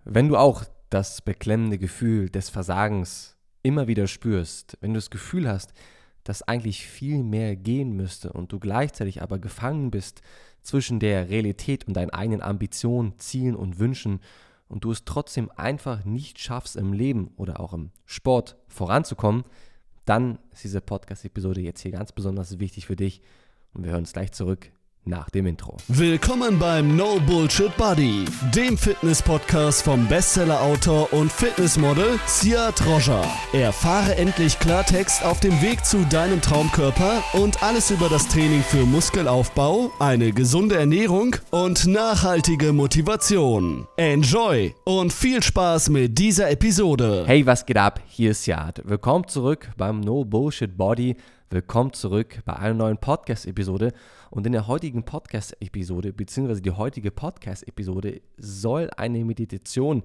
Wenn du auch das beklemmende Gefühl des Versagens immer wieder spürst, wenn du das Gefühl hast, dass eigentlich viel mehr gehen müsste und du gleichzeitig aber gefangen bist zwischen der Realität und deinen eigenen Ambitionen, Zielen und Wünschen und du es trotzdem einfach nicht schaffst im Leben oder auch im Sport voranzukommen, dann ist diese Podcast-Episode jetzt hier ganz besonders wichtig für dich und wir hören uns gleich zurück nach dem Intro. Willkommen beim No Bullshit Buddy, dem Fitness-Podcast vom Bestseller-Autor und Fitnessmodel Siad Rojha. Erfahre endlich Klartext auf dem Weg zu deinem Traumkörper und alles über das Training für Muskelaufbau, eine gesunde Ernährung und nachhaltige Motivation. Enjoy und viel Spaß mit dieser Episode. Hey, was geht ab? Hier ist Siad. Willkommen zurück beim No Bullshit Body. Willkommen zurück bei einer neuen Podcast-Episode. Und in der heutigen Podcast-Episode, beziehungsweise die heutige Podcast-Episode, soll eine Meditation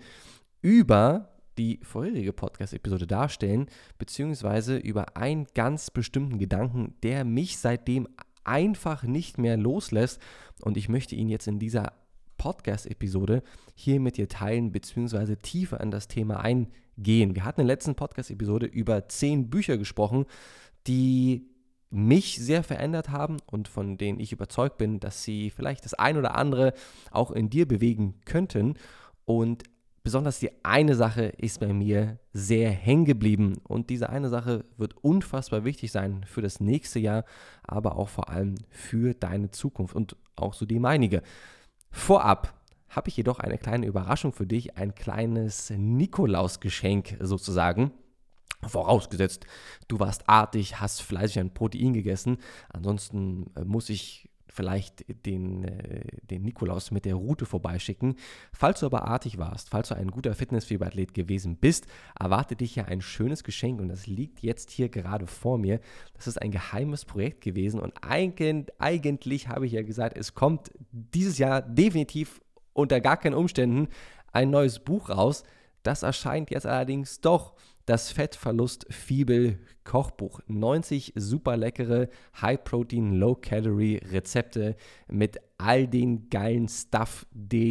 über die vorherige Podcast-Episode darstellen, beziehungsweise über einen ganz bestimmten Gedanken, der mich seitdem einfach nicht mehr loslässt. Und ich möchte ihn jetzt in dieser Podcast-Episode hier mit dir teilen, beziehungsweise tiefer an das Thema eingehen. Wir hatten in der letzten Podcast-Episode über 10 Bücher gesprochen, die mich sehr verändert haben und von denen ich überzeugt bin, dass sie vielleicht das ein oder andere auch in dir bewegen könnten. Und besonders die eine Sache ist bei mir sehr hängen geblieben. Und diese eine Sache wird unfassbar wichtig sein für das nächste Jahr, aber auch vor allem für deine Zukunft und auch so die meinige. Vorab habe ich jedoch eine kleine Überraschung für dich, ein kleines Nikolausgeschenk sozusagen. Vorausgesetzt, du warst artig, hast fleißig ein Protein gegessen. Ansonsten muss ich vielleicht den Nikolaus mit der Route vorbeischicken. Falls du aber artig warst, falls du ein guter Fitnessfieber-Athlet gewesen bist, erwartet dich ja ein schönes Geschenk und das liegt jetzt hier gerade vor mir. Das ist ein geheimes Projekt gewesen und eigentlich habe ich ja gesagt, es kommt dieses Jahr definitiv unter gar keinen Umständen ein neues Buch raus. Das erscheint jetzt allerdings doch. Das Fettverlust-Fibel-Kochbuch. 90 super leckere High-Protein, Low-Calorie-Rezepte mit all den geilen Stuff,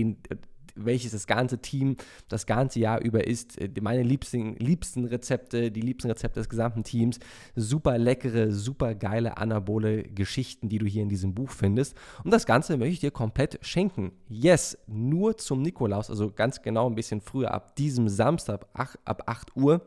welches das ganze Team das ganze Jahr über isst. Meine liebsten Rezepte, die liebsten Rezepte des gesamten Teams. Super leckere, super geile anabole Geschichten, die du hier in diesem Buch findest. Und das Ganze möchte ich dir komplett schenken. Yes, nur zum Nikolaus, also ganz genau ein bisschen früher, ab diesem Samstag, ab 8 Uhr,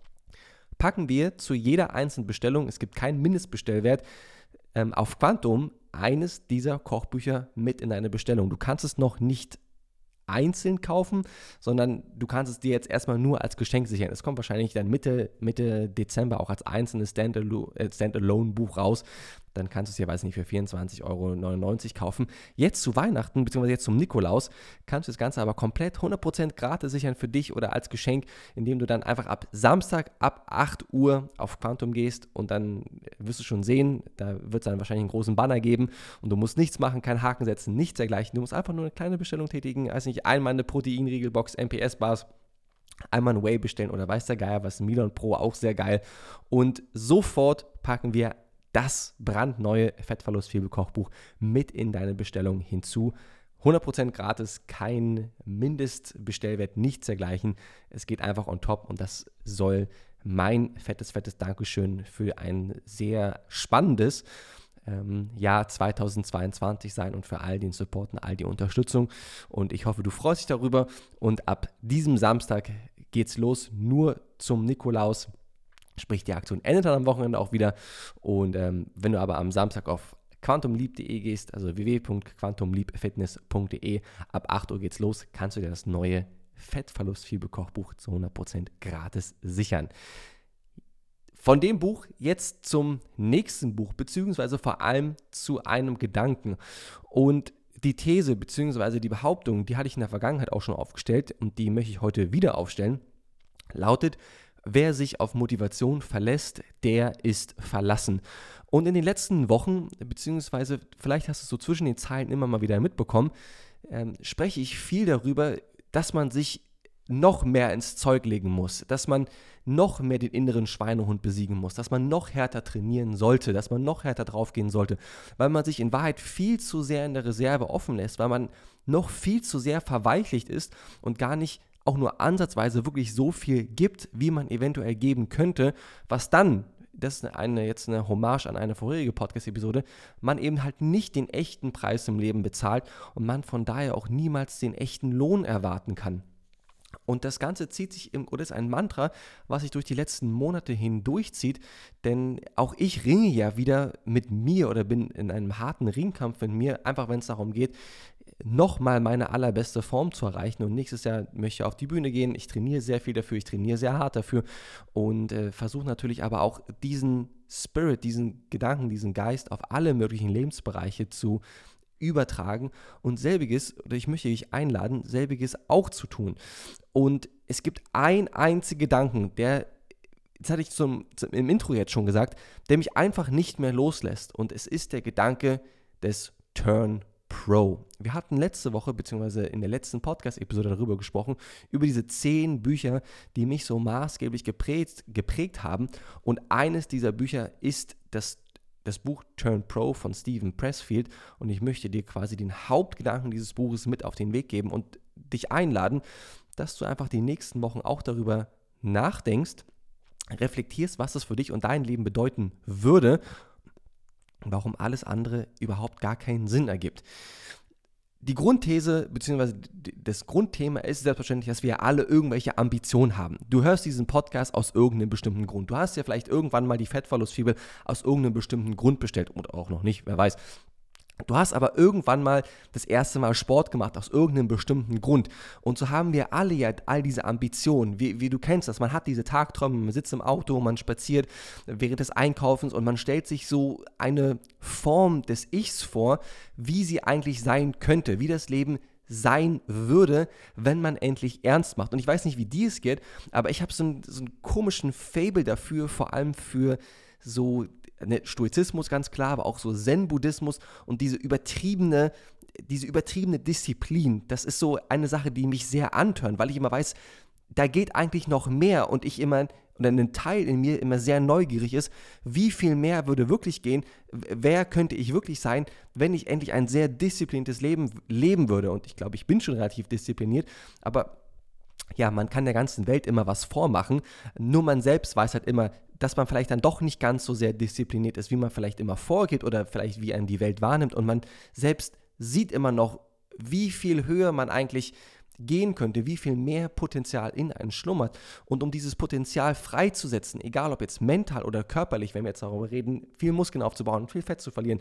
packen wir zu jeder einzelnen Bestellung, es gibt keinen Mindestbestellwert, auf Quantum eines dieser Kochbücher mit in deine Bestellung. Du kannst es noch nicht einzeln kaufen, sondern du kannst es dir jetzt erstmal nur als Geschenk sichern. Es kommt wahrscheinlich dann Mitte Dezember auch als einzelnes Standalone-Buch raus. Dann kannst du es dir, weiß nicht, für 24,99 € kaufen. Jetzt zu Weihnachten, beziehungsweise jetzt zum Nikolaus, kannst du das Ganze aber komplett 100% gratis sichern für dich oder als Geschenk, indem du dann einfach ab Samstag ab 8 Uhr auf Quantum gehst und dann wirst du schon sehen, da wird es dann wahrscheinlich einen großen Banner geben und du musst nichts machen, keinen Haken setzen, nichts dergleichen. Du musst einfach nur eine kleine Bestellung tätigen, weiß nicht, einmal eine Proteinriegelbox, MPS-Bars, einmal ein Whey bestellen oder weiß der Geier was, Milon Pro, auch sehr geil. Und sofort packen wir das brandneue Fettverlust-Fibel-Kochbuch mit in deine Bestellung hinzu. 100% gratis, kein Mindestbestellwert, nichts dergleichen. Es geht einfach on top und das soll mein fettes Dankeschön für ein sehr spannendes Jahr 2022 sein und für all den Support und all die Unterstützung. Und ich hoffe, du freust dich darüber. Und ab diesem Samstag geht's los, nur zum Nikolaus. Sprich, die Aktion endet dann am Wochenende auch wieder. Und wenn du aber am Samstag auf quantumleap.de gehst, also www.quantumleapfitness.de, ab 8 Uhr geht's los, kannst du dir das neue Fettverlust-Fibel-Kochbuch zu 100% gratis sichern. Von dem Buch jetzt zum nächsten Buch, beziehungsweise vor allem zu einem Gedanken. Und die These, beziehungsweise die Behauptung, die hatte ich in der Vergangenheit auch schon aufgestellt und die möchte ich heute wieder aufstellen, lautet: Wer sich auf Motivation verlässt, der ist verlassen. Und in den letzten Wochen, beziehungsweise vielleicht hast du es so zwischen den Zeilen immer mal wieder mitbekommen, spreche ich viel darüber, dass man sich noch mehr ins Zeug legen muss, dass man noch mehr den inneren Schweinehund besiegen muss, dass man noch härter trainieren sollte, dass man noch härter draufgehen sollte, weil man sich in Wahrheit viel zu sehr in der Reserve offen lässt, weil man noch viel zu sehr verweichlicht ist und gar nicht auch nur ansatzweise wirklich so viel gibt, wie man eventuell geben könnte, was dann, das ist jetzt eine Hommage an eine vorherige Podcast-Episode, man eben halt nicht den echten Preis im Leben bezahlt und man von daher auch niemals den echten Lohn erwarten kann. Und das Ganze zieht sich oder ist ein Mantra, was sich durch die letzten Monate hindurchzieht, denn auch ich ringe ja wieder mit mir oder bin in einem harten Ringkampf mit mir, einfach wenn es darum geht, nochmal meine allerbeste Form zu erreichen. Und nächstes Jahr möchte ich auf die Bühne gehen. Ich trainiere sehr viel dafür, ich trainiere sehr hart dafür und versuche natürlich aber auch diesen Spirit, diesen Gedanken, diesen Geist auf alle möglichen Lebensbereiche zu übertragen und selbiges, oder ich möchte dich einladen, selbiges auch zu tun. Und es gibt einen einzigen Gedanken, der, das hatte ich im Intro jetzt schon gesagt, der mich einfach nicht mehr loslässt. Und es ist der Gedanke des Turn Pro. Wir hatten letzte Woche, beziehungsweise in der letzten Podcast-Episode darüber gesprochen, über diese 10 Bücher, die mich so maßgeblich geprägt haben. Und eines dieser Bücher ist das Buch Turn Pro von Steven Pressfield. Und ich möchte dir quasi den Hauptgedanken dieses Buches mit auf den Weg geben und dich einladen, dass du einfach die nächsten Wochen auch darüber nachdenkst, reflektierst, was das für dich und dein Leben bedeuten würde, warum alles andere überhaupt gar keinen Sinn ergibt. Die Grundthese bzw. das Grundthema ist selbstverständlich, dass wir alle irgendwelche Ambitionen haben. Du hörst diesen Podcast aus irgendeinem bestimmten Grund. Du hast ja vielleicht irgendwann mal die Fettverlustfibel aus irgendeinem bestimmten Grund bestellt oder auch noch nicht, wer weiß. Du hast aber irgendwann mal das erste Mal Sport gemacht, aus irgendeinem bestimmten Grund. Und so haben wir alle ja all diese Ambitionen, wie du kennst das. Man hat diese Tagträume, man sitzt im Auto, man spaziert während des Einkaufens und man stellt sich so eine Form des Ichs vor, wie sie eigentlich sein könnte, wie das Leben sein würde, wenn man endlich ernst macht. Und ich weiß nicht, wie dir es geht, aber ich habe so einen komischen Faible dafür, vor allem für so Stoizismus ganz klar, aber auch so Zen-Buddhismus und diese übertriebene Disziplin, das ist so eine Sache, die mich sehr antörnt, weil ich immer weiß, da geht eigentlich noch mehr und oder ein Teil in mir immer sehr neugierig ist, wie viel mehr würde wirklich gehen, wer könnte ich wirklich sein, wenn ich endlich ein sehr diszipliniertes Leben leben würde. Und ich glaube, ich bin schon relativ diszipliniert, aber ja, man kann der ganzen Welt immer was vormachen, nur man selbst weiß halt immer, dass man vielleicht dann doch nicht ganz so sehr diszipliniert ist, wie man vielleicht immer vorgeht oder vielleicht wie einen die Welt wahrnimmt und man selbst sieht immer noch, wie viel höher man eigentlich gehen könnte, wie viel mehr Potenzial in einen schlummert. Und um dieses Potenzial freizusetzen, egal ob jetzt mental oder körperlich, wenn wir jetzt darüber reden, viel Muskeln aufzubauen, viel Fett zu verlieren,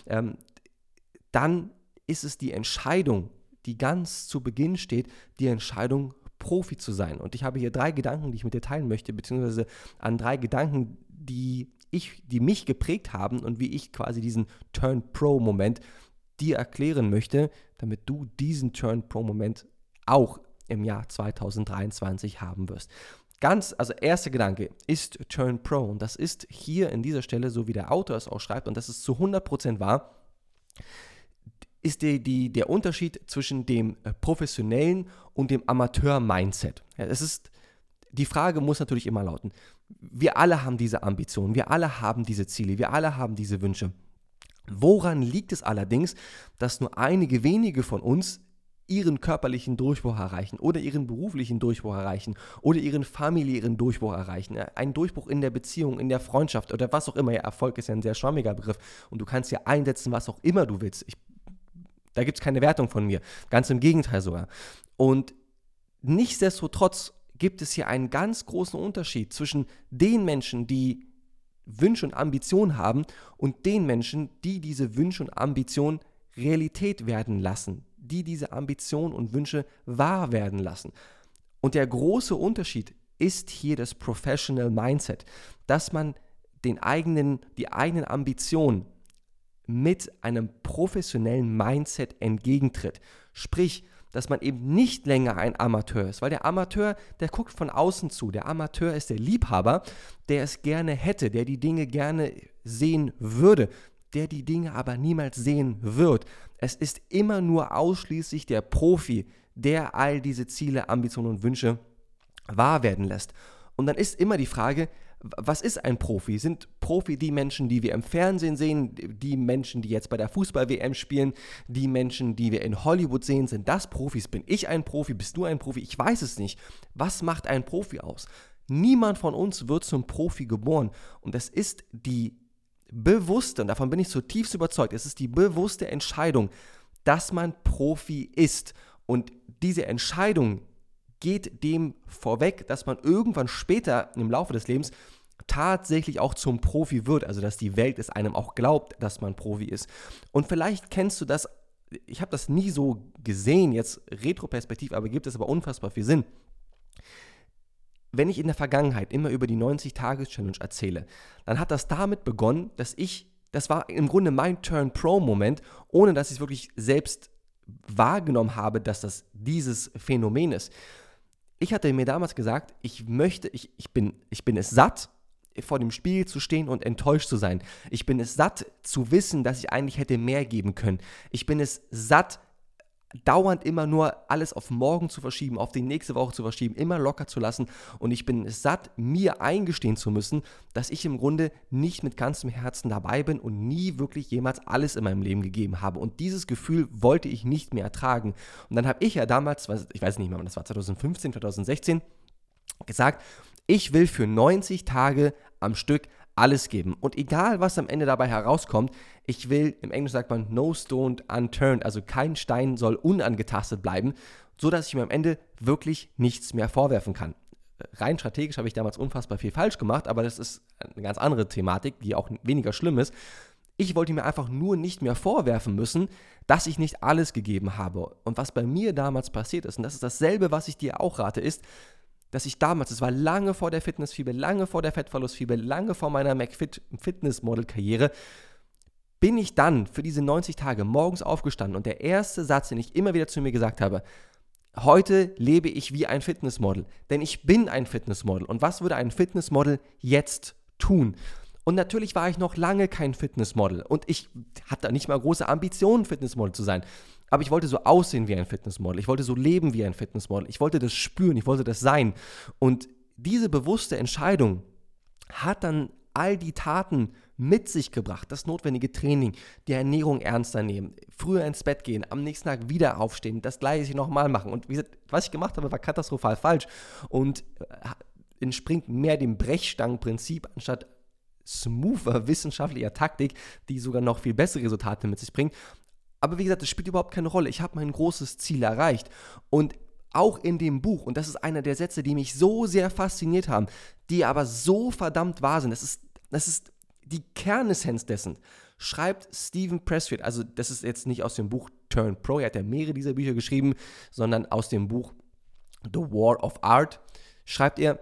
dann ist es die Entscheidung, die ganz zu Beginn steht, die Entscheidung, Profi zu sein. Und ich habe hier 3 Gedanken, die ich mit dir teilen möchte, beziehungsweise an 3 Gedanken, die mich geprägt haben und wie ich quasi diesen Turn-Pro-Moment dir erklären möchte, damit du diesen Turn-Pro-Moment auch im Jahr 2023 haben wirst. Also erster Gedanke ist Turn Pro und das ist hier in dieser Stelle, so wie der Autor es auch schreibt, und das ist zu 100% wahr, ist der Unterschied zwischen dem professionellen und dem Amateur-Mindset. Ja, die Frage muss natürlich immer lauten, wir alle haben diese Ambitionen, wir alle haben diese Ziele, wir alle haben diese Wünsche. Woran liegt es allerdings, dass nur einige wenige von uns ihren körperlichen Durchbruch erreichen oder ihren beruflichen Durchbruch erreichen oder ihren familiären Durchbruch erreichen, einen Durchbruch in der Beziehung, in der Freundschaft oder was auch immer. Ja, Erfolg ist ja ein sehr schwammiger Begriff und du kannst ja einsetzen, was auch immer du willst. Da gibt es keine Wertung von mir, ganz im Gegenteil sogar. Und nichtsdestotrotz gibt es hier einen ganz großen Unterschied zwischen den Menschen, die Wünsche und Ambitionen haben und den Menschen, die diese Wünsche und Ambitionen Realität werden lassen, die diese Ambitionen und Wünsche wahr werden lassen. Und der große Unterschied ist hier das Professional Mindset, dass man die eigenen Ambitionen mit einem professionellen Mindset entgegentritt. Sprich, dass man eben nicht länger ein Amateur ist, weil der Amateur, der guckt von außen zu. Der Amateur ist der Liebhaber, der es gerne hätte, der die Dinge gerne sehen würde, der die Dinge aber niemals sehen wird. Es ist immer nur ausschließlich der Profi, der all diese Ziele, Ambitionen und Wünsche wahr werden lässt. Und dann ist immer die Frage, Was ist ein Profi? Sind Profi die Menschen, die wir im Fernsehen sehen, die Menschen, die jetzt bei der Fußball-WM spielen, die Menschen, die wir in Hollywood sehen, sind das Profis? Bin ich ein Profi? Bist du ein Profi? Ich weiß es nicht. Was macht ein Profi aus? Niemand von uns wird zum Profi geboren und es ist die bewusste, und davon bin ich zutiefst überzeugt, es ist die bewusste Entscheidung, dass man Profi ist und diese Entscheidung geht dem vorweg, dass man irgendwann später im Laufe des Lebens tatsächlich auch zum Profi wird, also dass die Welt es einem auch glaubt, dass man Profi ist. Und vielleicht kennst du das, ich habe das nie so gesehen, jetzt retroperspektiv, aber gibt es aber unfassbar viel Sinn. Wenn ich in der Vergangenheit immer über die 90-Tages-Challenge erzähle, dann hat das damit begonnen, das war im Grunde mein Turn-Pro-Moment, ohne dass ich es wirklich selbst wahrgenommen habe, dass das dieses Phänomen ist. Ich hatte mir damals gesagt, ich bin es satt, vor dem Spiegel zu stehen und enttäuscht zu sein. Ich bin es satt, zu wissen, dass ich eigentlich hätte mehr geben können. Ich bin es satt, dauernd immer nur alles auf morgen zu verschieben, auf die nächste Woche zu verschieben, immer locker zu lassen. Und ich bin es satt, mir eingestehen zu müssen, dass ich im Grunde nicht mit ganzem Herzen dabei bin und nie wirklich jemals alles in meinem Leben gegeben habe. Und dieses Gefühl wollte ich nicht mehr ertragen. Und dann habe ich ja damals, ich weiß nicht mehr, das war 2015, 2016, gesagt, ich will für 90 Tage am Stück alles geben. Und egal, was am Ende dabei herauskommt, ich will, im Englischen sagt man, no stone unturned, also kein Stein soll unangetastet bleiben, sodass ich mir am Ende wirklich nichts mehr vorwerfen kann. Rein strategisch habe ich damals unfassbar viel falsch gemacht, aber das ist eine ganz andere Thematik, die auch weniger schlimm ist. Ich wollte mir einfach nur nicht mehr vorwerfen müssen, dass ich nicht alles gegeben habe. Und was bei mir damals passiert ist, und das ist dasselbe, was ich dir auch rate, ist, dass ich damals, es war lange vor der Fitnessfieber, lange vor der Fettverlustfieber, lange vor meiner McFit-Fitness-Model-Karriere, bin ich dann für diese 90 Tage morgens aufgestanden und der erste Satz, den ich immer wieder zu mir gesagt habe, heute lebe ich wie ein Fitnessmodel, denn ich bin ein Fitnessmodel. Und was würde ein Fitnessmodel jetzt tun? Und natürlich war ich noch lange kein Fitnessmodel und ich hatte nicht mal große Ambitionen, Fitnessmodel zu sein. Aber ich wollte so aussehen wie ein Fitnessmodel, ich wollte so leben wie ein Fitnessmodel, ich wollte das spüren, ich wollte das sein. Und diese bewusste Entscheidung hat dann all die Taten mit sich gebracht, das notwendige Training, die Ernährung ernster nehmen, früher ins Bett gehen, am nächsten Tag wieder aufstehen, das gleiche nochmal machen. Und wie gesagt, was ich gemacht habe, war katastrophal falsch und entspringt mehr dem Brechstangenprinzip anstatt smoother wissenschaftlicher Taktik, die sogar noch viel bessere Resultate mit sich bringt. Aber wie gesagt, das spielt überhaupt keine Rolle. Ich habe mein großes Ziel erreicht. Und auch in dem Buch, und das ist einer der Sätze, die mich so sehr fasziniert haben, die aber so verdammt wahr sind, das ist die Kernessenz dessen, schreibt Steven Pressfield, also das ist jetzt nicht aus dem Buch Turn Pro, er hat ja mehrere dieser Bücher geschrieben, sondern aus dem Buch The War of Art, schreibt er,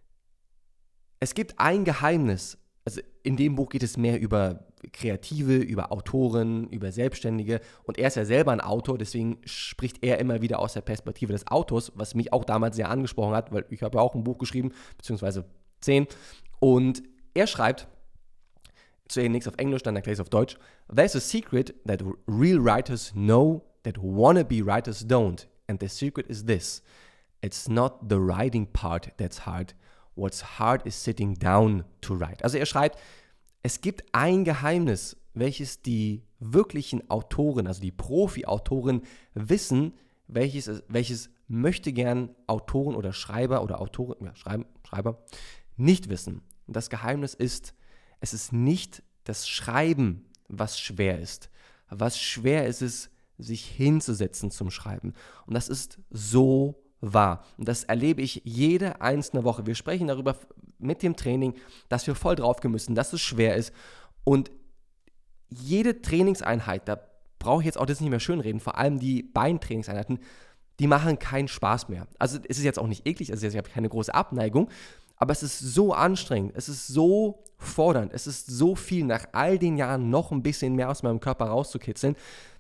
es gibt ein Geheimnis, also in dem Buch geht es mehr über Kreative, über Autoren, über Selbstständige und er ist ja selber ein Autor, deswegen spricht er immer wieder aus der Perspektive des Autors, was mich auch damals sehr angesprochen hat, weil ich habe ja auch ein Buch geschrieben, beziehungsweise 10 und er schreibt, zunächst auf Englisch, dann erkläre ich es auf Deutsch, there's a secret that real writers know that wannabe writers don't and the secret is this, it's not the writing part that's hard, what's hard is sitting down to write. Also er schreibt, es gibt ein Geheimnis, welches die wirklichen Autoren, also die Profi-Autoren wissen, welches möchte gern Autoren oder Schreiber oder Autoren, ja, Schreiber nicht wissen. Und das Geheimnis ist, es ist nicht das Schreiben, was schwer ist. Was schwer ist es, sich hinzusetzen zum Schreiben. Und das ist so wahr. Und das erlebe ich jede einzelne Woche. Wir sprechen darüber mit dem Training, dass wir voll drauf gehen müssen, dass es schwer ist. Und jede Trainingseinheit, da brauche ich jetzt auch das nicht mehr schönreden, vor allem die Beintrainingseinheiten, die machen keinen Spaß mehr. Also es ist jetzt auch nicht eklig, also ich habe keine große Abneigung, aber es ist so anstrengend, es ist so fordernd, es ist so viel, nach all den Jahren noch ein bisschen mehr aus meinem Körper rauszukitzeln,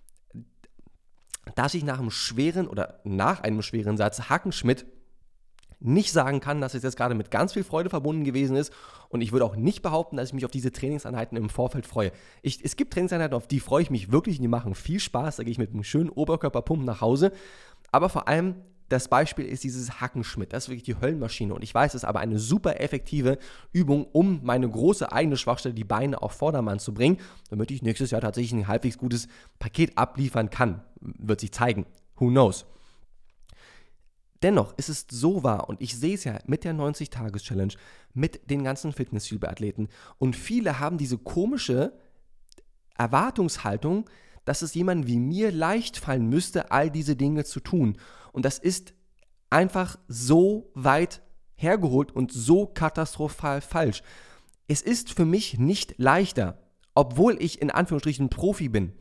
dass ich nach einem schweren Satz Hackenschmidt nicht sagen kann, dass es jetzt gerade mit ganz viel Freude verbunden gewesen ist und ich würde auch nicht behaupten, dass ich mich auf diese Trainingseinheiten im Vorfeld freue. Es gibt Trainingseinheiten, auf die freue ich mich wirklich und die machen viel Spaß, da gehe ich mit einem schönen Oberkörperpump nach Hause, aber vor allem das Beispiel ist dieses Hackenschmidt. Das ist wirklich die Höllenmaschine. Und ich weiß, es ist aber eine super effektive Übung, um meine große eigene Schwachstelle, die Beine auf Vordermann zu bringen, damit ich nächstes Jahr tatsächlich ein halbwegs gutes Paket abliefern kann. Wird sich zeigen. Who knows? Dennoch ist es so wahr, und ich sehe es ja mit der 90-Tages-Challenge, mit den ganzen Fitnessstudio-Athleten. Und viele haben diese komische Erwartungshaltung, dass es jemandem wie mir leicht fallen müsste, all diese Dinge zu tun. Und das ist einfach so weit hergeholt und so katastrophal falsch. Es ist für mich nicht leichter, obwohl ich in Anführungsstrichen Profi bin.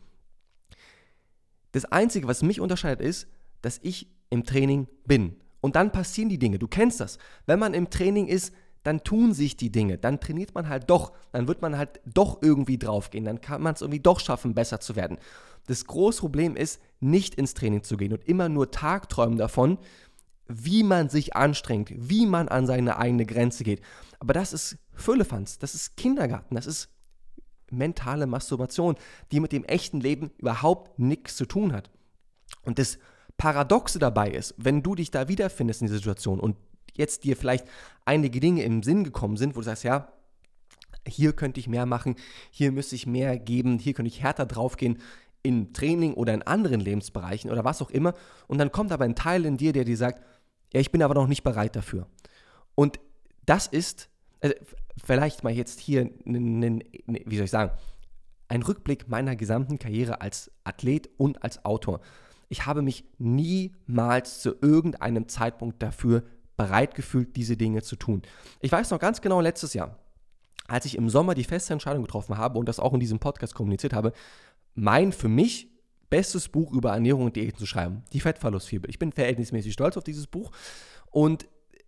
Das Einzige, was mich unterscheidet, ist, dass ich im Training bin. Und dann passieren die Dinge. Du kennst das. Wenn man im Training ist, dann tun sich die Dinge. Dann trainiert man halt doch. Dann wird man halt doch irgendwie draufgehen. Dann kann man es irgendwie doch schaffen, besser zu werden. Das große Problem ist, nicht ins Training zu gehen und immer nur tagträumen davon, wie man sich anstrengt, wie man an seine eigene Grenze geht. Aber das ist Firlefanz, das ist Kindergarten, das ist mentale Masturbation, die mit dem echten Leben überhaupt nichts zu tun hat. Und das Paradoxe dabei ist, wenn du dich da wiederfindest in dieser Situation und jetzt dir vielleicht einige Dinge im Sinn gekommen sind, wo du sagst, ja, hier könnte ich mehr machen, hier müsste ich mehr geben, hier könnte ich härter draufgehen im Training oder in anderen Lebensbereichen oder was auch immer. Und dann kommt aber ein Teil in dir, der dir sagt, ja, ich bin aber noch nicht bereit dafür. Und das ist, vielleicht mal jetzt hier, wie soll ich sagen, ein Rückblick meiner gesamten Karriere als Athlet und als Autor. Ich habe mich niemals zu irgendeinem Zeitpunkt dafür bereit gefühlt, diese Dinge zu tun. Ich weiß noch ganz genau, letztes Jahr, als ich im Sommer die feste Entscheidung getroffen habe und das auch in diesem Podcast kommuniziert habe, mein für mich bestes Buch über Ernährung und Diäten zu schreiben, die Fettverlustfibel. Ich bin verhältnismäßig stolz auf dieses Buch und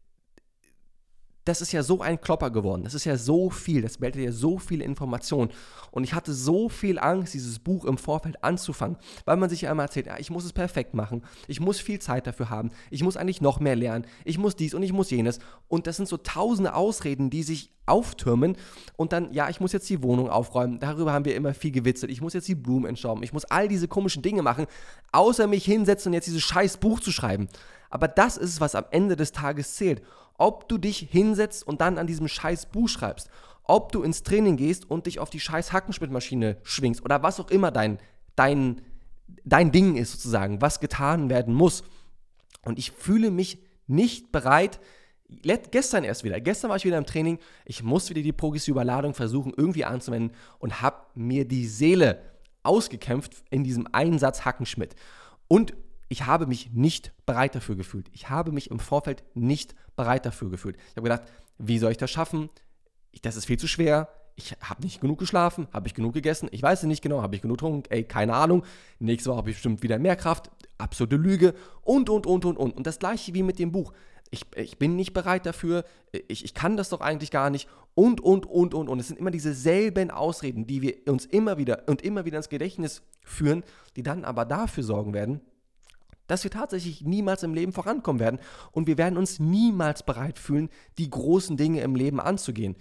das ist ja so ein Klopper geworden, das ist ja so viel, das bietet ja so viele Informationen und ich hatte so viel Angst, dieses Buch im Vorfeld anzufangen, weil man sich ja immer erzählt, ja, ich muss es perfekt machen, ich muss viel Zeit dafür haben, ich muss eigentlich noch mehr lernen, ich muss dies und ich muss jenes und das sind so tausende Ausreden, die sich auftürmen und dann, ja, ich muss jetzt die Wohnung aufräumen, darüber haben wir immer viel gewitzelt, ich muss jetzt die Blumen entstauben, ich muss all diese komischen Dinge machen, außer mich hinsetzen und jetzt dieses scheiß Buch zu schreiben. Aber das ist es, was am Ende des Tages zählt. Ob du dich hinsetzt und dann an diesem scheiß Buch schreibst, ob du ins Training gehst und dich auf die scheiß Hackenschmidt-Maschine schwingst oder was auch immer dein Ding ist sozusagen, was getan werden muss. Und ich fühle mich nicht bereit, gestern war ich wieder im Training, ich muss wieder die progressive Überladung versuchen irgendwie anzuwenden und habe mir die Seele ausgekämpft in diesem einen Satz Hackenschmidt. Und ich habe mich nicht bereit dafür gefühlt. Ich habe mich im Vorfeld nicht bereit dafür gefühlt. Ich habe gedacht, wie soll ich das schaffen? Das ist viel zu schwer. Ich habe nicht genug geschlafen. Habe ich genug gegessen? Ich weiß es nicht genau. Habe ich genug getrunken? Keine Ahnung. Nächste Woche habe ich bestimmt wieder mehr Kraft. Absolute Lüge. Und. Und das Gleiche wie mit dem Buch. Ich bin nicht bereit dafür. Ich kann das doch eigentlich gar nicht. Und. Es sind immer dieselben Ausreden, die wir uns immer wieder ins Gedächtnis führen, die dann aber dafür sorgen werden, dass wir tatsächlich niemals im Leben vorankommen werden und wir werden uns niemals bereit fühlen, die großen Dinge im Leben anzugehen.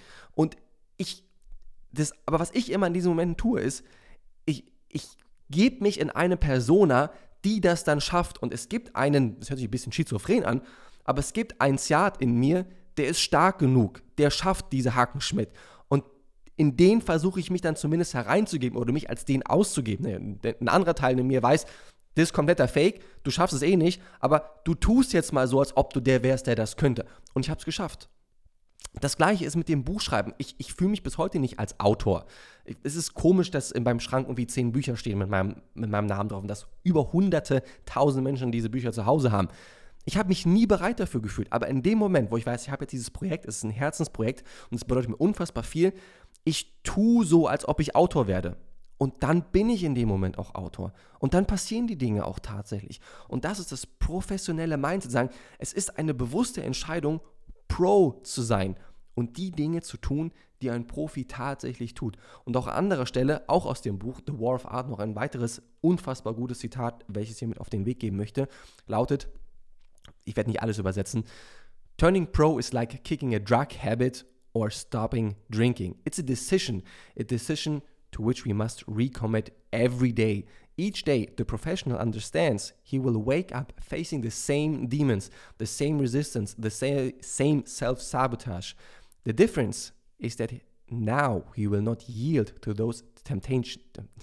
Aber was ich immer in diesen Momenten tue, ist, ich gebe mich in eine Persona, die das dann schafft. Und es gibt einen, das hört sich ein bisschen schizophren an, aber es gibt einen Ziat in mir, der ist stark genug, der schafft diese Hackenschmidt. Und in den versuche ich mich dann zumindest hereinzugeben oder mich als den auszugeben. Ein anderer Teil in mir weiß, das ist kompletter Fake, du schaffst es eh nicht, aber du tust jetzt mal so, als ob du der wärst, der das könnte. Und ich habe es geschafft. Das Gleiche ist mit dem Buchschreiben. Ich fühle mich bis heute nicht als Autor. Es ist komisch, dass beim Schrank irgendwie 10 Bücher stehen mit meinem Namen drauf und dass über hunderte, tausend Menschen diese Bücher zu Hause haben. Ich habe mich nie bereit dafür gefühlt, aber in dem Moment, wo ich weiß, ich habe jetzt dieses Projekt, es ist ein Herzensprojekt und es bedeutet mir unfassbar viel, ich tue so, als ob ich Autor werde. Und dann bin ich in dem Moment auch Autor. Und dann passieren die Dinge auch tatsächlich. Und das ist das professionelle Mindset, sagen, es ist eine bewusste Entscheidung, Pro zu sein und die Dinge zu tun, die ein Profi tatsächlich tut. Und auch an anderer Stelle, auch aus dem Buch The War of Art, noch ein weiteres unfassbar gutes Zitat, welches ich hier mit auf den Weg geben möchte, lautet, ich werde nicht alles übersetzen, Turning pro is like kicking a drug habit or stopping drinking. It's a decision to which we must recommit every day, Each day, the professional understands he will wake up facing the same demons, the same resistance, the same self-sabotage. The difference is that now he will not yield to those temptations.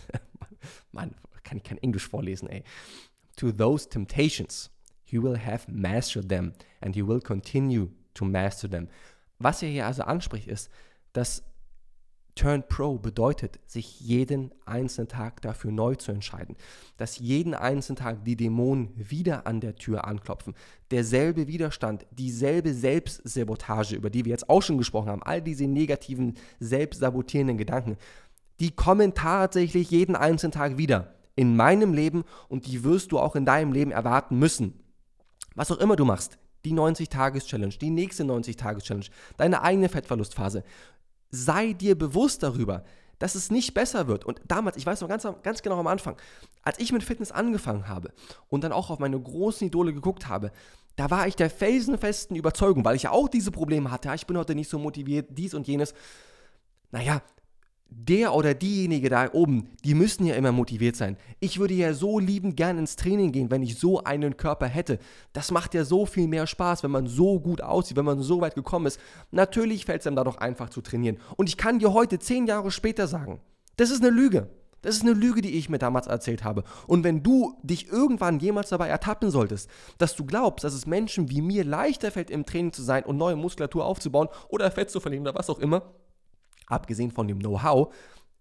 Mann, kann ich kein Englisch vorlesen, ey. To those temptations. He will have mastered them and he will continue to master them. Was er hier also anspricht, ist, dass Turn Pro bedeutet, sich jeden einzelnen Tag dafür neu zu entscheiden. Dass jeden einzelnen Tag die Dämonen wieder an der Tür anklopfen. Derselbe Widerstand, dieselbe Selbstsabotage, über die wir jetzt auch schon gesprochen haben, all diese negativen, selbstsabotierenden Gedanken, die kommen tatsächlich jeden einzelnen Tag wieder in meinem Leben und die wirst du auch in deinem Leben erwarten müssen. Was auch immer du machst, die 90-Tages-Challenge, die nächste 90-Tages-Challenge, deine eigene Fettverlustphase, sei dir bewusst darüber, dass es nicht besser wird. Und damals, ich weiß noch ganz genau am Anfang, als ich mit Fitness angefangen habe und dann auch auf meine großen Idole geguckt habe, da war ich der felsenfesten Überzeugung, weil ich ja auch diese Probleme hatte, ich bin heute nicht so motiviert, dies und jenes. Naja, der oder diejenige da oben, die müssen ja immer motiviert sein. Ich würde ja so liebend gern ins Training gehen, wenn ich so einen Körper hätte. Das macht ja so viel mehr Spaß, wenn man so gut aussieht, wenn man so weit gekommen ist. Natürlich fällt es einem da doch einfach zu trainieren. Und ich kann dir heute 10 Jahre später sagen, das ist eine Lüge. Das ist eine Lüge, die ich mir damals erzählt habe. Und wenn du dich irgendwann jemals dabei ertappen solltest, dass du glaubst, dass es Menschen wie mir leichter fällt, im Training zu sein und neue Muskulatur aufzubauen oder Fett zu verlieren oder was auch immer, abgesehen von dem Know-how,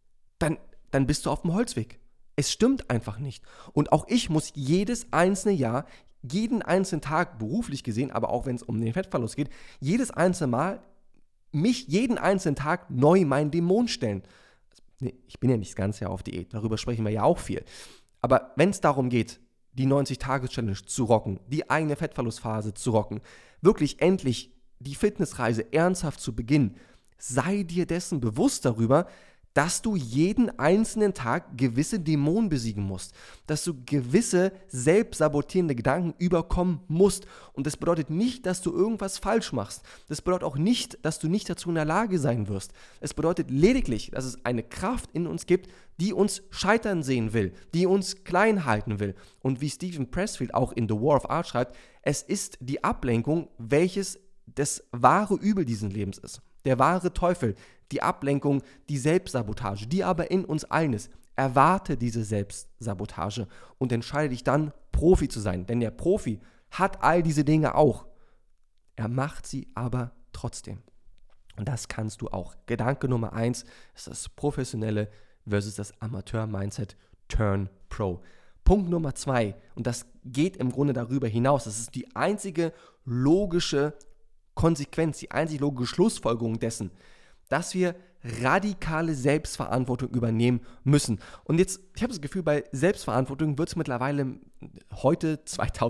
dann bist du auf dem Holzweg. Es stimmt einfach nicht. Und auch ich muss jedes einzelne Jahr, jeden einzelnen Tag beruflich gesehen, aber auch wenn es um den Fettverlust geht, jedes einzelne Mal mich jeden einzelnen Tag neu meinen Dämon stellen. Ich bin ja nicht das ganze Jahr auf Diät, darüber sprechen wir ja auch viel. Aber wenn es darum geht, die 90-Tage-Challenge zu rocken, die eigene Fettverlustphase zu rocken, wirklich endlich die Fitnessreise ernsthaft zu beginnen, sei dir dessen bewusst darüber, dass du jeden einzelnen Tag gewisse Dämonen besiegen musst, dass du gewisse selbstsabotierende Gedanken überkommen musst. Und das bedeutet nicht, dass du irgendwas falsch machst. Das bedeutet auch nicht, dass du nicht dazu in der Lage sein wirst. Es bedeutet lediglich, dass es eine Kraft in uns gibt, die uns scheitern sehen will, die uns klein halten will. Und wie Stephen Pressfield auch in The War of Art schreibt, es ist die Ablenkung, welches das wahre Übel dieses Lebens ist. Der wahre Teufel, die Ablenkung, die Selbstsabotage, die aber in uns allen ist. Erwarte diese Selbstsabotage und entscheide dich dann, Profi zu sein. Denn der Profi hat all diese Dinge auch. Er macht sie aber trotzdem. Und das kannst du auch. Gedanke Nummer 1 ist das professionelle versus das Amateur-Mindset Turn Pro. Punkt Nummer 2, und das geht im Grunde darüber hinaus, das ist die einzige logische Konsequenz, die einzige logische Schlussfolgerung dessen, dass wir radikale Selbstverantwortung übernehmen müssen. Und jetzt, ich habe das Gefühl, bei Selbstverantwortung wird es mittlerweile heute,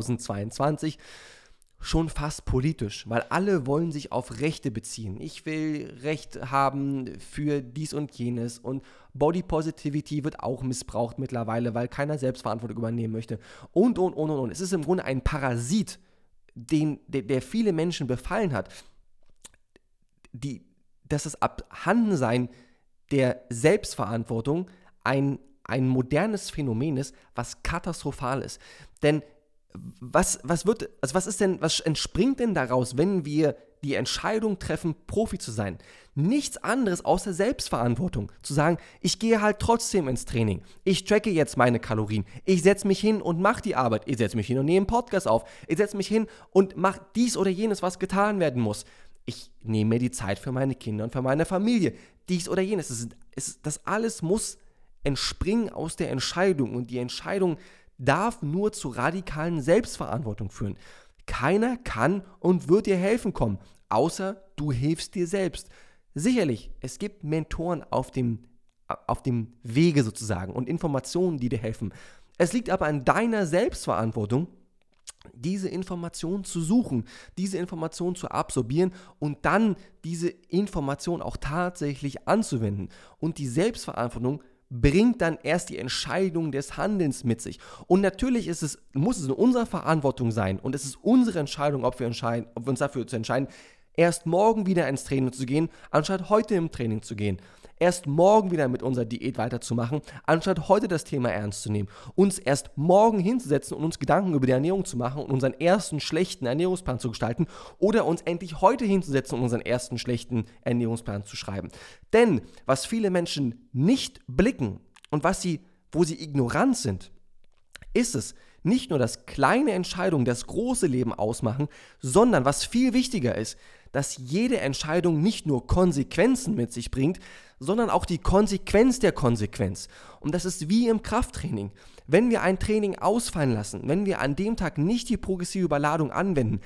2022, schon fast politisch, weil alle wollen sich auf Rechte beziehen. Ich will Recht haben für dies und jenes und Body Positivity wird auch missbraucht mittlerweile, weil keiner Selbstverantwortung übernehmen möchte und. Es ist im Grunde ein Parasit, der viele Menschen befallen hat, dass das Abhandensein der Selbstverantwortung ein modernes Phänomen ist, was katastrophal ist. Denn was entspringt denn daraus, wenn wir die Entscheidung treffen, Profi zu sein? Nichts anderes außer Selbstverantwortung. Zu sagen, ich gehe halt trotzdem ins Training. Ich tracke jetzt meine Kalorien. Ich setze mich hin und mache die Arbeit. Ich setze mich hin und nehme einen Podcast auf. Ich setze mich hin und mache dies oder jenes, was getan werden muss. Ich nehme mir die Zeit für meine Kinder und für meine Familie. Dies oder jenes. Das alles muss entspringen aus der Entscheidung. Und die Entscheidung darf nur zu radikalen Selbstverantwortung führen. Keiner kann und wird dir helfen kommen, außer du hilfst dir selbst. Sicherlich, es gibt Mentoren auf dem Wege sozusagen und Informationen, die dir helfen. Es liegt aber an deiner Selbstverantwortung, diese Information zu suchen, diese Information zu absorbieren und dann diese Information auch tatsächlich anzuwenden. Und die Selbstverantwortung bringt dann erst die Entscheidung des Handelns mit sich. Und natürlich muss es in unserer Verantwortung sein und es ist unsere Entscheidung, ob wir uns dafür zu entscheiden, erst morgen wieder ins Training zu gehen, anstatt heute im Training zu gehen. Erst morgen wieder mit unserer Diät weiterzumachen, anstatt heute das Thema ernst zu nehmen. Uns erst morgen hinzusetzen und uns Gedanken über die Ernährung zu machen und unseren ersten schlechten Ernährungsplan zu gestalten oder uns endlich heute hinzusetzen und unseren ersten schlechten Ernährungsplan zu schreiben. Denn was viele Menschen nicht blicken und wo sie ignorant sind, ist es, nicht nur, dass kleine Entscheidungen das große Leben ausmachen, sondern was viel wichtiger ist, dass jede Entscheidung nicht nur Konsequenzen mit sich bringt, sondern auch die Konsequenz der Konsequenz. Und das ist wie im Krafttraining. Wenn wir ein Training ausfallen lassen, wenn wir an dem Tag nicht die progressive Überladung anwenden,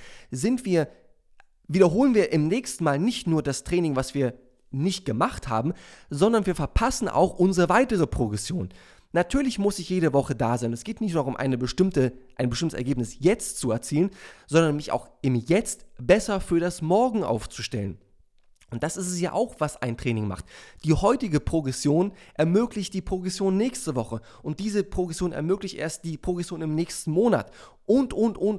wiederholen wir im nächsten Mal nicht nur das Training, was wir nicht gemacht haben, sondern wir verpassen auch unsere weitere Progression. Natürlich muss ich jede Woche da sein. Es geht nicht nur darum, ein bestimmtes Ergebnis jetzt zu erzielen, sondern mich auch im Jetzt besser für das Morgen aufzustellen. Und das ist es ja auch, was ein Training macht. Die heutige Progression ermöglicht die Progression nächste Woche. Und diese Progression ermöglicht erst die Progression im nächsten Monat. Und.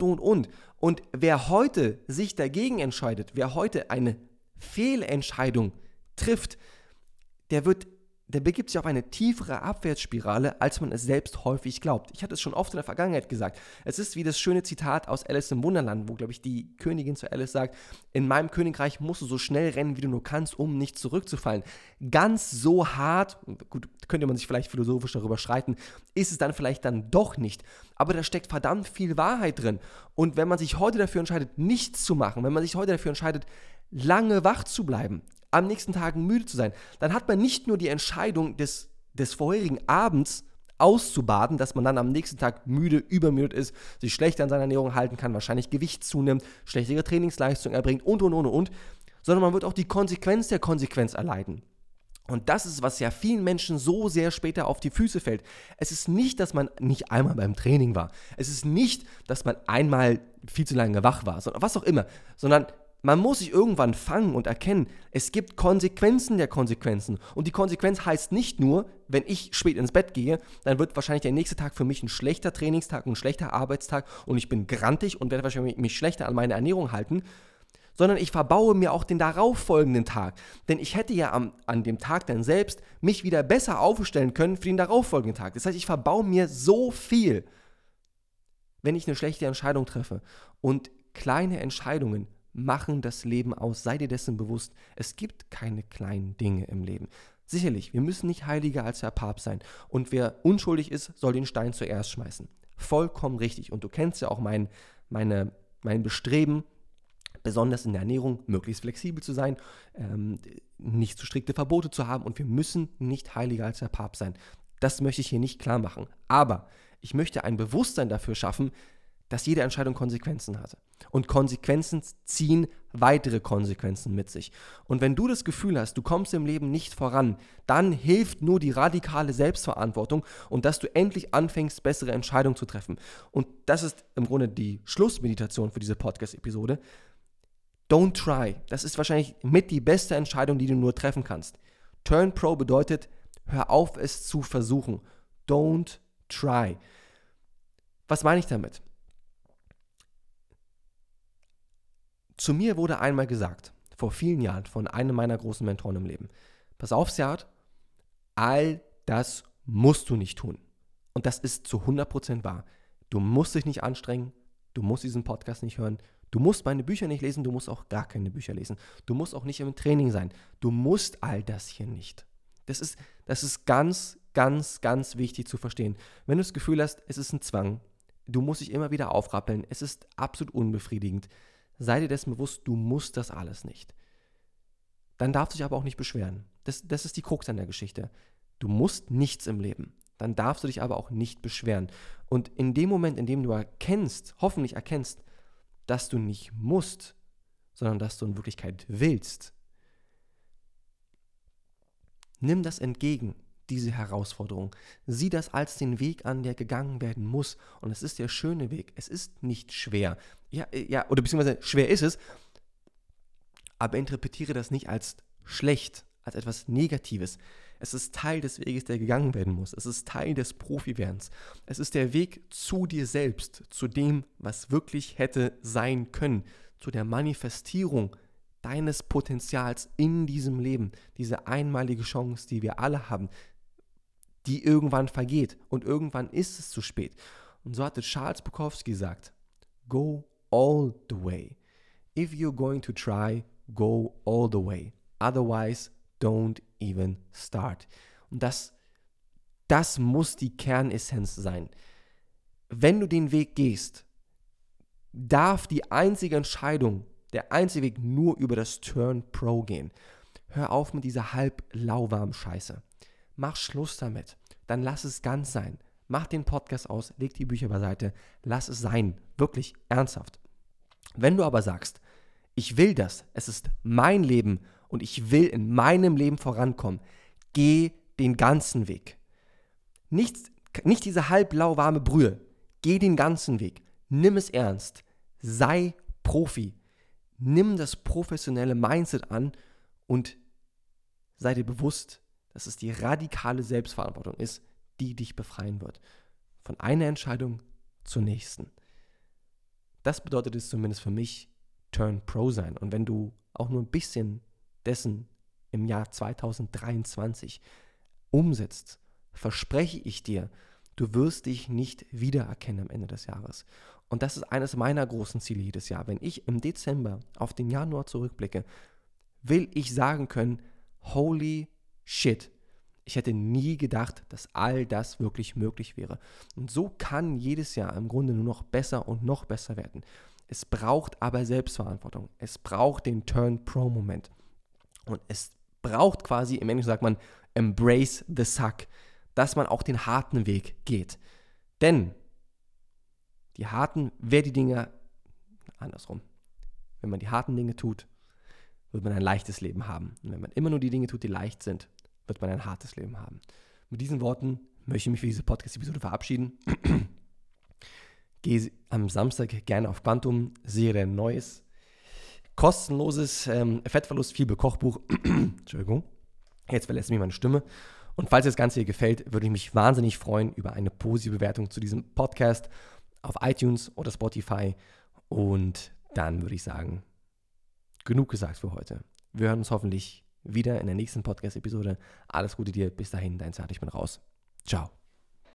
Und wer heute sich dagegen entscheidet, wer heute eine Fehlentscheidung trifft, der begibt sich auf eine tiefere Abwärtsspirale, als man es selbst häufig glaubt. Ich hatte es schon oft in der Vergangenheit gesagt. Es ist wie das schöne Zitat aus Alice im Wunderland, wo, glaube ich, die Königin zu Alice sagt, in meinem Königreich musst du so schnell rennen, wie du nur kannst, um nicht zurückzufallen. Ganz so hart, gut, könnte man sich vielleicht philosophisch darüber streiten, ist es dann vielleicht dann doch nicht. Aber da steckt verdammt viel Wahrheit drin. Und wenn man sich heute dafür entscheidet, nichts zu machen, wenn man sich heute dafür entscheidet, lange wach zu bleiben, am nächsten Tag müde zu sein, dann hat man nicht nur die Entscheidung des vorherigen Abends auszubaden, dass man dann am nächsten Tag müde, übermüdet ist, sich schlechter an seiner Ernährung halten kann, wahrscheinlich Gewicht zunimmt, schlechtere Trainingsleistung erbringt und, sondern man wird auch die Konsequenz der Konsequenz erleiden. Und das ist, was ja vielen Menschen so sehr später auf die Füße fällt. Es ist nicht, dass man nicht einmal beim Training war. Es ist nicht, dass man einmal viel zu lange wach war, sondern was auch immer, sondern man muss sich irgendwann fangen und erkennen, es gibt Konsequenzen der Konsequenzen. Und die Konsequenz heißt nicht nur, wenn ich spät ins Bett gehe, dann wird wahrscheinlich der nächste Tag für mich ein schlechter Trainingstag, ein schlechter Arbeitstag und ich bin grantig und werde wahrscheinlich mich schlechter an meine Ernährung halten, sondern ich verbaue mir auch den darauffolgenden Tag. Denn ich hätte ja an dem Tag dann selbst mich wieder besser aufstellen können für den darauffolgenden Tag. Das heißt, ich verbaue mir so viel, wenn ich eine schlechte Entscheidung treffe. Und kleine Entscheidungen machen das Leben aus. Sei dir dessen bewusst, es gibt keine kleinen Dinge im Leben. Sicherlich, wir müssen nicht heiliger als der Papst sein. Und wer unschuldig ist, soll den Stein zuerst schmeißen. Vollkommen richtig. Und du kennst ja auch mein Bestreben, besonders in der Ernährung, möglichst flexibel zu sein, nicht zu strikte Verbote zu haben. Und wir müssen nicht heiliger als der Papst sein. Das möchte ich hier nicht klar machen. Aber ich möchte ein Bewusstsein dafür schaffen, dass jede Entscheidung Konsequenzen hatte. Und Konsequenzen ziehen weitere Konsequenzen mit sich. Und wenn du das Gefühl hast, du kommst im Leben nicht voran, dann hilft nur die radikale Selbstverantwortung und dass du endlich anfängst, bessere Entscheidungen zu treffen. Und das ist im Grunde die Schlussmeditation für diese Podcast-Episode. Don't try. Das ist wahrscheinlich mit die beste Entscheidung, die du nur treffen kannst. Turn Pro bedeutet, hör auf, es zu versuchen. Don't try. Was meine ich damit? Zu mir wurde einmal gesagt, vor vielen Jahren, von einem meiner großen Mentoren im Leben, pass auf, Sead, all das musst du nicht tun. Und das ist zu 100% wahr. Du musst dich nicht anstrengen, du musst diesen Podcast nicht hören, du musst meine Bücher nicht lesen, du musst auch gar keine Bücher lesen. Du musst auch nicht im Training sein. Du musst all das hier nicht. Das ist ganz, ganz, ganz wichtig zu verstehen. Wenn du das Gefühl hast, es ist ein Zwang, du musst dich immer wieder aufrappeln, es ist absolut unbefriedigend, sei dir dessen bewusst, du musst das alles nicht. Dann darfst du dich aber auch nicht beschweren. Das ist die Krux an der Geschichte. Du musst nichts im Leben. Dann darfst du dich aber auch nicht beschweren. Und in dem Moment, in dem du hoffentlich erkennst, dass du nicht musst, sondern dass du in Wirklichkeit willst, nimm das entgegen, diese Herausforderung. Sieh das als den Weg an, der gegangen werden muss. Und es ist der schöne Weg. Es ist nicht schwer. Ja, oder beziehungsweise schwer ist es, aber interpretiere das nicht als schlecht, als etwas Negatives. Es ist Teil des Weges, der gegangen werden muss. Es ist Teil des Profi-Werdens. Es ist der Weg zu dir selbst, zu dem, was wirklich hätte sein können, zu der Manifestierung deines Potenzials in diesem Leben, diese einmalige Chance, die wir alle haben, die irgendwann vergeht und irgendwann ist es zu spät. Und so hatte Charles Bukowski gesagt, go all the way. If you're going to try, go all the way. Otherwise, don't even start. Und das muss die Kernessenz sein. Wenn du den Weg gehst, darf die einzige Entscheidung, der einzige Weg nur über das Turn Pro gehen. Hör auf mit dieser halb lauwarmen Scheiße. Mach Schluss damit. Dann lass es ganz sein. Mach den Podcast aus, leg die Bücher beiseite, lass es sein. Wirklich ernsthaft. Wenn du aber sagst, ich will das, es ist mein Leben und ich will in meinem Leben vorankommen, geh den ganzen Weg. Nicht diese halb lauwarme Brühe. Geh den ganzen Weg. Nimm es ernst. Sei Profi. Nimm das professionelle Mindset an und sei dir bewusst, dass es die radikale Selbstverantwortung ist, die dich befreien wird. Von einer Entscheidung zur nächsten. Das bedeutet es zumindest für mich, Turn Pro sein. Und wenn du auch nur ein bisschen dessen im Jahr 2023 umsetzt, verspreche ich dir, du wirst dich nicht wiedererkennen am Ende des Jahres. Und das ist eines meiner großen Ziele jedes Jahr. Wenn ich im Dezember auf den Januar zurückblicke, will ich sagen können, holy shit, ich hätte nie gedacht, dass all das wirklich möglich wäre. Und so kann jedes Jahr im Grunde nur noch besser und noch besser werden. Es braucht aber Selbstverantwortung. Es braucht den Turn-Pro-Moment. Und es braucht quasi, im Englischen sagt man, embrace the suck, dass man auch den harten Weg geht. Denn wer die Dinge, andersrum, wenn man die harten Dinge tut, wird man ein leichtes Leben haben. Und wenn man immer nur die Dinge tut, die leicht sind, wird man ein hartes Leben haben. Mit diesen Worten möchte ich mich für diese Podcast-Episode verabschieden. Gehe am Samstag gerne auf Quantum, sehe dein neues, kostenloses Fettverlust-Fibel-Kochbuch. Entschuldigung, jetzt verlässt mich meine Stimme. Und falls dir das Ganze hier gefällt, würde ich mich wahnsinnig freuen über eine positive Bewertung zu diesem Podcast auf iTunes oder Spotify. Und dann würde ich sagen, genug gesagt für heute. Wir hören uns hoffentlich wieder in der nächsten Podcast-Episode. Alles Gute dir. Bis dahin, dein Zart, ich bin raus. Ciao.